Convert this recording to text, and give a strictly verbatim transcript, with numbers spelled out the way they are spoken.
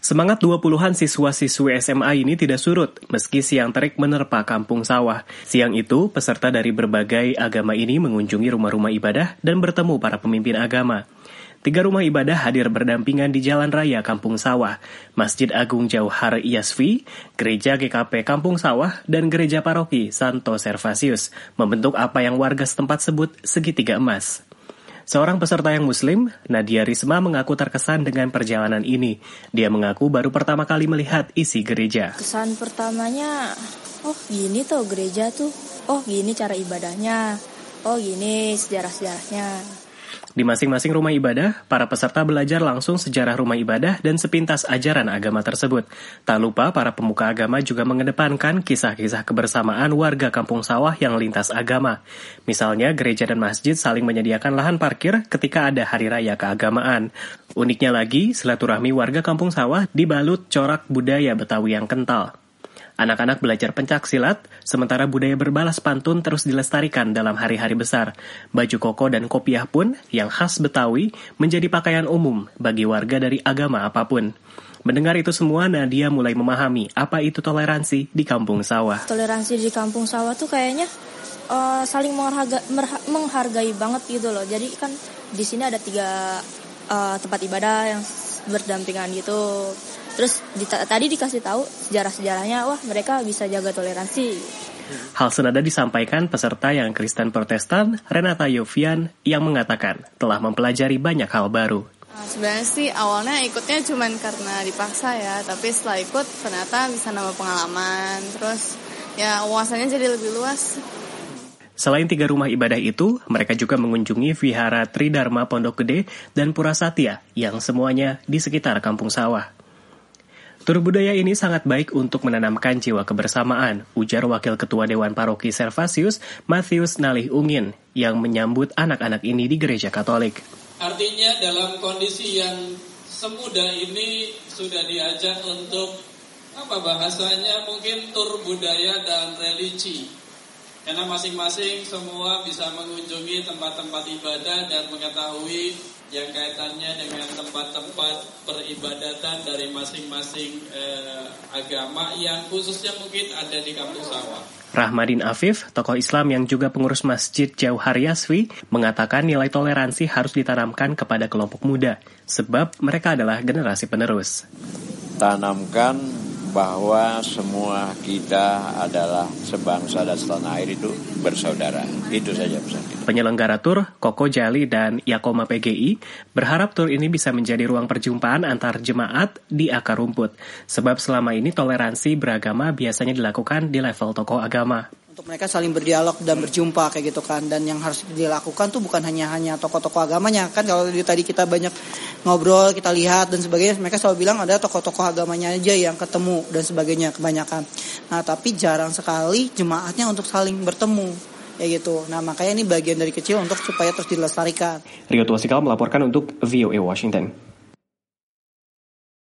Semangat dua puluhan siswa-siswi S M A ini tidak surut, meski siang terik menerpa kampung sawah. Siang itu, peserta dari berbagai agama ini mengunjungi rumah-rumah ibadah dan bertemu para pemimpin agama. Tiga rumah ibadah hadir berdampingan di Jalan Raya Kampung Sawah, Masjid Agung Jauhar Iyasfi, Gereja G K P Kampung Sawah, dan Gereja Paroki Santo Servasius, membentuk apa yang warga setempat sebut segitiga emas. Seorang peserta yang muslim, Nadia Risma, mengaku terkesan dengan perjalanan ini. Dia mengaku baru pertama kali melihat isi gereja. Kesan pertamanya, oh gini tuh gereja tuh, oh gini cara ibadahnya, oh gini sejarah-sejarahnya. Di masing-masing rumah ibadah, para peserta belajar langsung sejarah rumah ibadah dan sepintas ajaran agama tersebut. Tak lupa, para pemuka agama juga mengedepankan kisah-kisah kebersamaan warga Kampung Sawah yang lintas agama. Misalnya, gereja dan masjid saling menyediakan lahan parkir ketika ada hari raya keagamaan. Uniknya lagi, silaturahmi warga Kampung Sawah dibalut corak budaya Betawi yang kental. Anak-anak belajar pencak silat, sementara budaya berbalas pantun terus dilestarikan dalam hari-hari besar. Baju koko dan kopiah pun, yang khas Betawi, menjadi pakaian umum bagi warga dari agama apapun. Mendengar itu semua, Nadia mulai memahami apa itu toleransi di Kampung Sawah. Toleransi di Kampung Sawah tuh kayaknya uh, saling mengharga, merha, menghargai banget gitu loh. Jadi kan di sini ada tiga uh, tempat ibadah yang berdampingan gitu. Terus di, tadi dikasih tahu sejarah-sejarahnya, wah mereka bisa jaga toleransi. Hal senada disampaikan peserta yang Kristen Protestan, Renata Yofian, yang mengatakan telah mempelajari banyak hal baru. Nah, sebenarnya sih awalnya ikutnya cuma karena dipaksa ya, tapi setelah ikut ternyata bisa nambah pengalaman, terus ya wawasannya jadi lebih luas. Selain tiga rumah ibadah itu, mereka juga mengunjungi Vihara Tridharma Pondok Gede dan Pura Satya yang semuanya di sekitar Kampung Sawah. Tur budaya ini sangat baik untuk menanamkan jiwa kebersamaan, ujar Wakil Ketua Dewan Paroki Servasius, Mattheus Nalih Ungin, yang menyambut anak-anak ini di Gereja Katolik. Artinya dalam kondisi yang semudah ini sudah diajak untuk, apa bahasanya, mungkin tur budaya dan religi. Karena masing-masing semua bisa mengunjungi tempat-tempat ibadah dan mengetahui yang kaitannya dengan tempat-tempat peribadatan dari masing-masing eh, agama yang khususnya mungkin ada di Kampung Sawah. Rahmadin Afif, tokoh Islam yang juga pengurus Masjid Jauhar Iyasfi, mengatakan nilai toleransi harus ditanamkan kepada kelompok muda, sebab mereka adalah generasi penerus. Tanamkan bahwa semua kita adalah sebangsa dan setanah air itu bersaudara. Itu saja pesan kita. Penyelenggara tur, Koko Jali dan Yakoma P G I, berharap tur ini bisa menjadi ruang perjumpaan antar jemaat di akar rumput. Sebab selama ini toleransi beragama biasanya dilakukan di level tokoh agama. Untuk mereka saling berdialog dan berjumpa kayak gitu kan. Dan yang harus dilakukan tuh bukan hanya hanya tokoh-tokoh agamanya. Kan kalau tadi kita banyak ngobrol, kita lihat dan sebagainya, mereka selalu bilang ada tokoh-tokoh agamanya aja yang ketemu dan sebagainya kebanyakan. Nah, tapi jarang sekali jemaatnya untuk saling bertemu kayak gitu. Nah, makanya ini bagian dari kecil untuk supaya terus dilestarikan. Rio Tuasikal melaporkan untuk V O A Washington.